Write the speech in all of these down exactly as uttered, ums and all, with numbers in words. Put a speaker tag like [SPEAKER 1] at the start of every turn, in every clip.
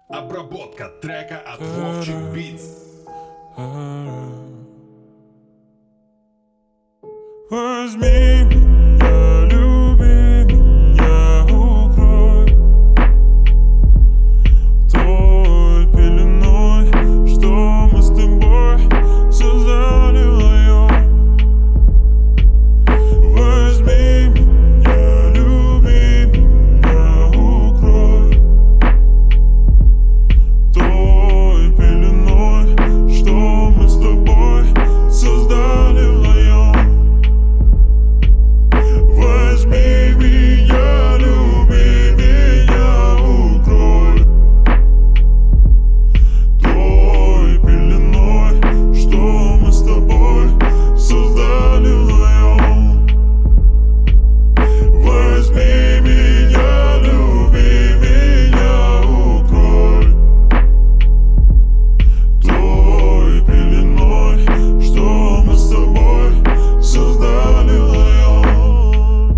[SPEAKER 1] Обработка трека от Вовчик Beats.
[SPEAKER 2] Возьми меня, люби меня, укрой той пеленой, что мы с тобой создали вдвоем. Возьми меня, люби меня, укрой той пеленой, что мы с тобой создали вдвоем. Возьми меня, люби меня, укрой той пеленой, что мы с тобой создали вдвоем. Возьми меня, люби меня, укрой той пеленой, что мы с тобой создали вдвоем.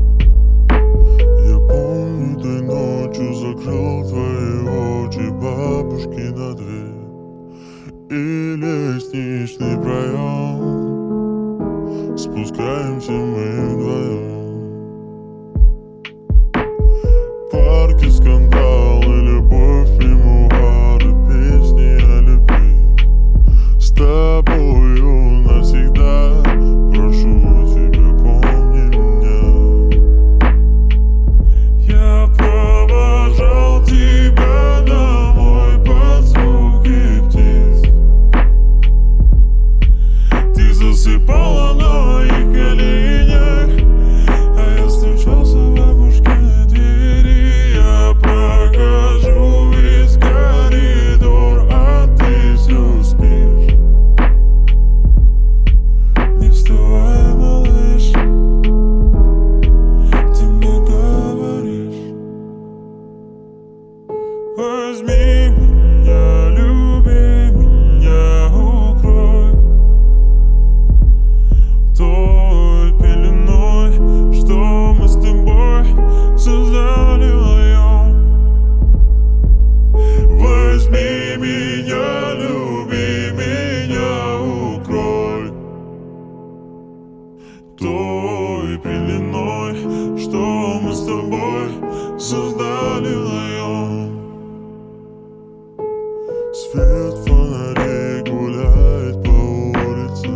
[SPEAKER 2] Я помню, той ночью закрыл твои очи, бабушки на дверь и лестничный проем. Спускаемся мы вдвоем. Парки, скандалы, любовь, мемуары, песни о любви. С тобою навсегда, прошу тебя, помни меня. Я провожал тебя домой под звуки птиц. Ты засыпала на моих коленях, а я стучался в бабушкиной двери. Я прохожу весь коридор, а ты все спишь. Не вставай, малыш, ты мне говоришь. Возьми меня, люби меня, укрой той пеленой, что мы с тобой создали вдвоем. Возьми меня, люби меня, укрой той пеленой, что мы с тобой создали вдвоем. Свет фонарей гуляет по улице.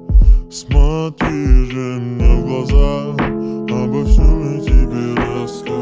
[SPEAKER 2] Смотри же мне в глаза, обо всем я тебе расскажу.